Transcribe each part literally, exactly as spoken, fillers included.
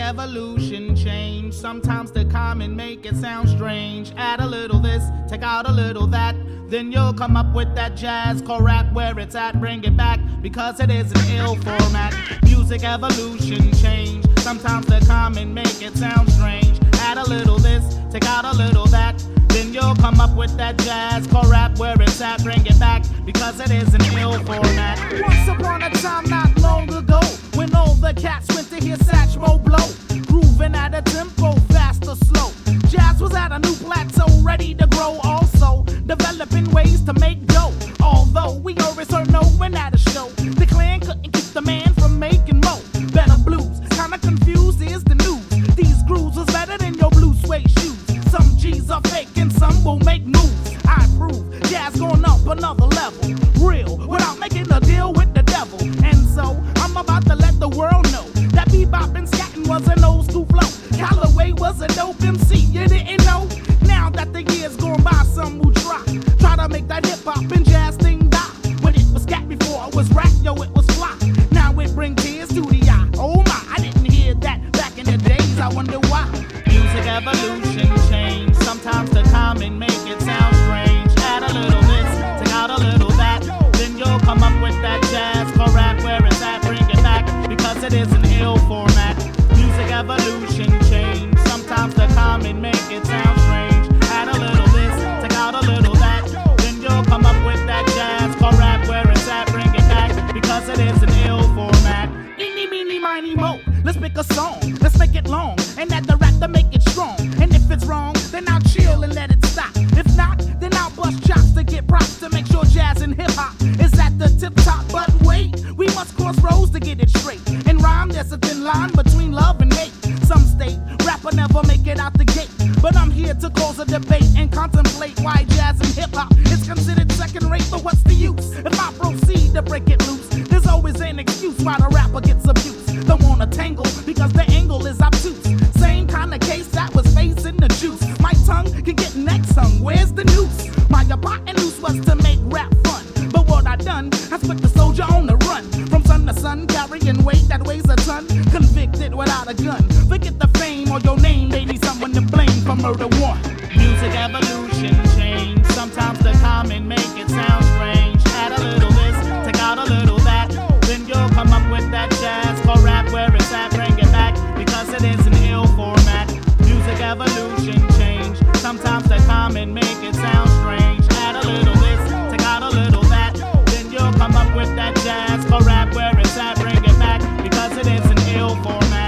evolution change. Sometimes the common make it sound strange. Add a little this, take out a little that. Then you'll come up with that jazz core rap where it's at. Bring it back because it is an ill format. Music evolution change. Sometimes the common make it sound strange. Add a little this, take out a little that. Then you'll come up with that jazz core rap where it's at. Bring it back because it is an ill format. Once upon a time not long ago, when all the cats went to hear Satchmo blow, grooving at a tempo fast or slow, jazz was at a new plateau, ready to grow. Also developing ways to make dough. Although we always heard no when at a show, the clan couldn't keep the man from making mo. Better blues, kinda confused is the news. These grooves was better than your blue suede shoes. Some G's are fake and some will make moves. I prove jazz going up another level, real, without making a deal with the devil. And so I'm about to let the world know that bebop and scatting was an old school flow. Callaway was a dope M C, you didn't know? Now that the years gone by, some will try Try to make that hip hop and jazz thing die. When it was scat before it was rap, yo, it was fly. Now it bring tears to the eye. Oh my, I didn't hear that back in the days, I wonder why. Music evolution change. Sometimes the common make it sound strange. Add a little this, take out a little that. Then you'll come up with that jazz core rap where it's at. Bring it back because it is an ill format. Music evolution change. Sometimes the common make it sound strange. Add a little this, take out a little that. Then you'll come up with that jazz core rap where it's at. Bring it back because it is an ill format. Eeny, meeny, miny, mo. Let's pick a song, let's make it long, and add the rap to make it strong. And if it's wrong, then I'll chill and let it stop. If not, then I'll bust chops to get props to make sure jazz and hip hop is at the tip top. But wait, we must cross roads to get it straight. In rhyme, there's a thin line between love and hate. Some state rapper never make it out the gate, but I'm here to cause a debate and contemplate why jazz and hip hop is considered second rate. But what's the use if I proceed to break it loose? There's always an excuse why the rapper gets abused. Don't wanna tangle because the angle is obtuse. Same kind of case that was facing the juice. My tongue can get next hung. Where's the noose? My hypotenuse was to make rap fun, but what I done has put the soldier on the run. From sun to sun, carrying weight that weighs a ton. Convicted without a gun. Forget the fame or your name. They need someone to blame for murder one. Music evolution change. Sometimes the common make it sound strange. Add a little this, take out a little that. Then you'll come up with that jazz core rap where it's at. Bring it back because it is an ill format. Music evolution change. Sometimes the common make it sound strange. Add a little this, take out a little that. Then you'll come up with that jazz core rap where it's at. Bring it back because it is an ill format.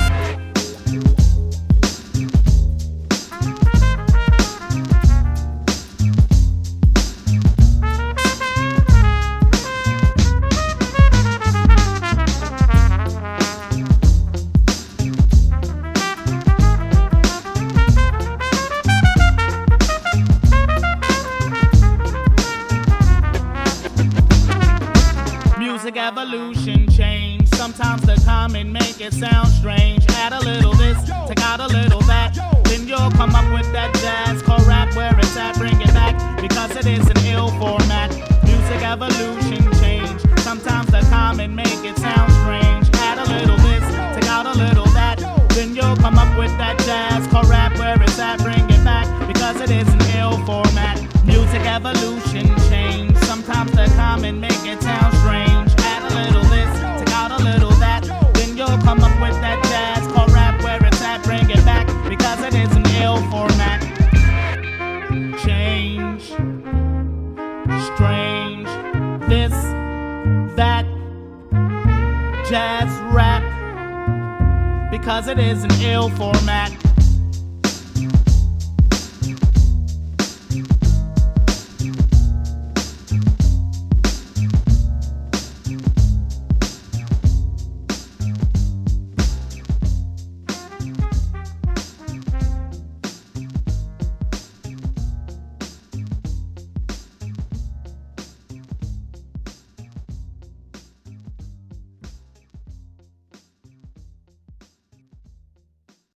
Music evolution change. Sometimes the common make it sound strange. Add a little this, take out a little that. Then you'll come up with that jazz core rap where it's at. Bring it back because it is an ill format. Music evolution change. Sometimes the common make it sound strange. Add a little this, take out a little that. Then you'll come up with that jazz core rap where it's at. Bring it back because it is an ill format. Music evolution change. Sometimes the common make it sound strange. Add a little this, take out a little that. Then you'll come up with that jazz core rap where it's at. Bring it back because it is an ill format. Change, strange, this, that, jazz rap because it is an ill format.